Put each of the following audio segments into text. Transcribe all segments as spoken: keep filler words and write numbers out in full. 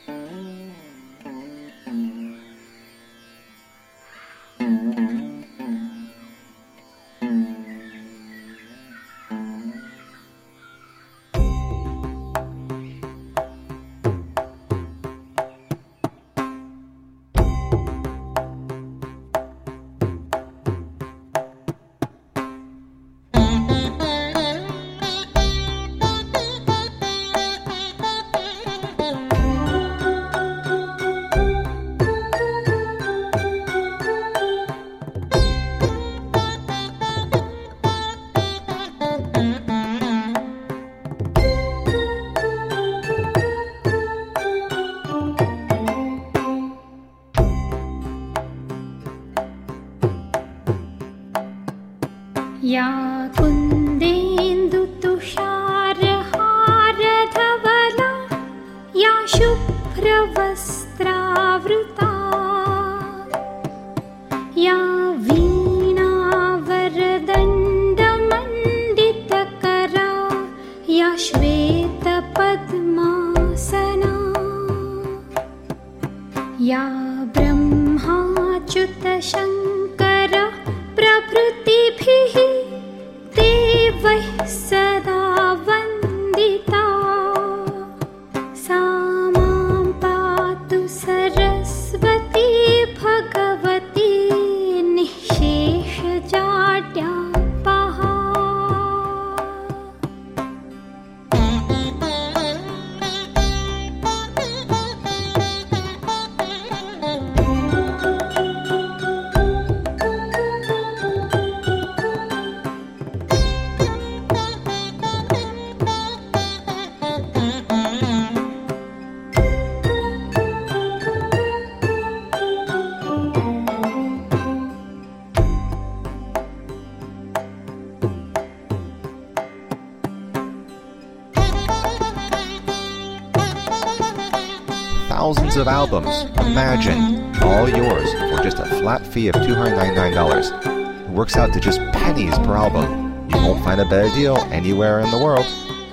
या कुन्देन्दुतुषारहारधवला या शुभ्रवस्त्रावृता या वीणावरदण्डमण्डितकरा या श्वेतपद्मासना या ब्रह्माच्युतशङ्कर प्रभृतिभिः देवैः सदा वन्दिता सा मां पातु सरस्वती भगवती निःशेषजाड्यापहा। Thousands of albums, imagine, all yours for just a flat fee of two hundred ninety-nine dollars. It works out to just pennies per album. You won't find a better deal anywhere in the world.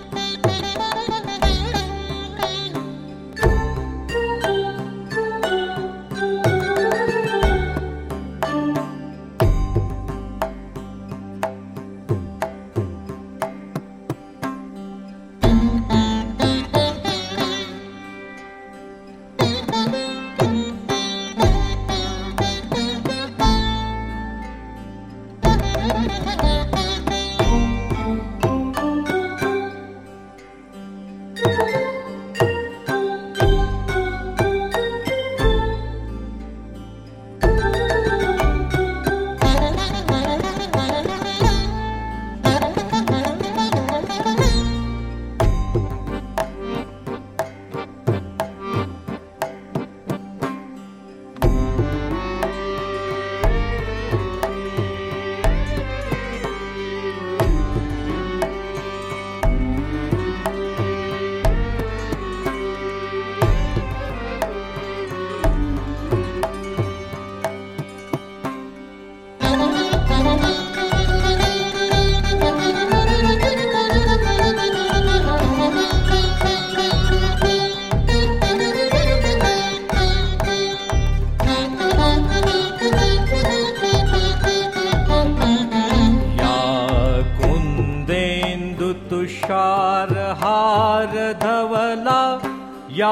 तुषारहारधवला या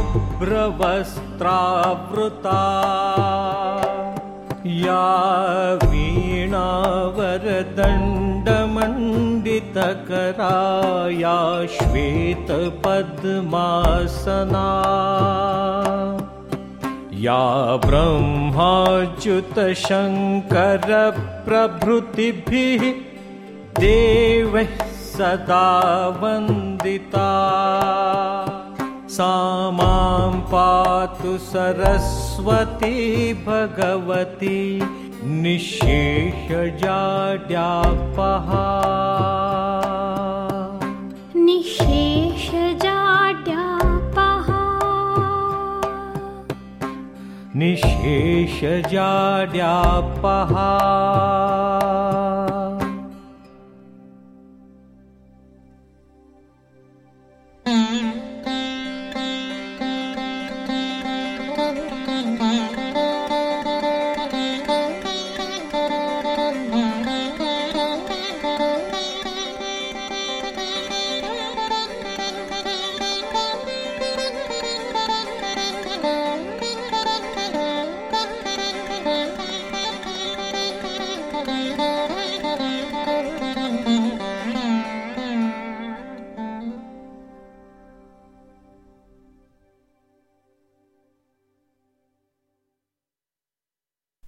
शुभ्रवस्त्रावृता या वीणावरदण्डमण्डितकरा या श्वेतपद्मासना या ब्रह्माच्युतशङ्करप्रभृतिभिः देवैः सदा वन्दिता सा मां पातु सरस्वती भगवती निःशेषजाड्यापहा। निःशेषजाड्यापहा निःशेषजाड्यापहा।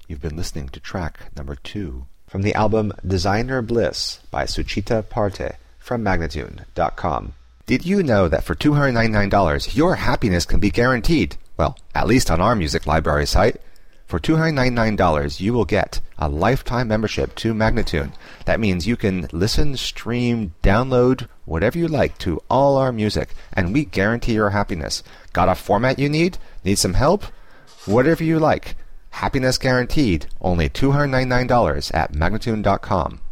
You've been listening to track number two from the album Designer Bliss by Suchita Parte from Magnatune dot com. Did you know that for two hundred ninety-nine dollars your happiness can be guaranteed? Well, at least on our music library site. For two hundred ninety-nine dollars you will get a lifetime membership to Magnatune. That means you can listen, stream, download, whatever you like to all our music, and we guarantee your happiness. Got a format you need? Need some help? Whatever you like. Happiness guaranteed. Only two hundred ninety-nine dollars at Magnatune dot com.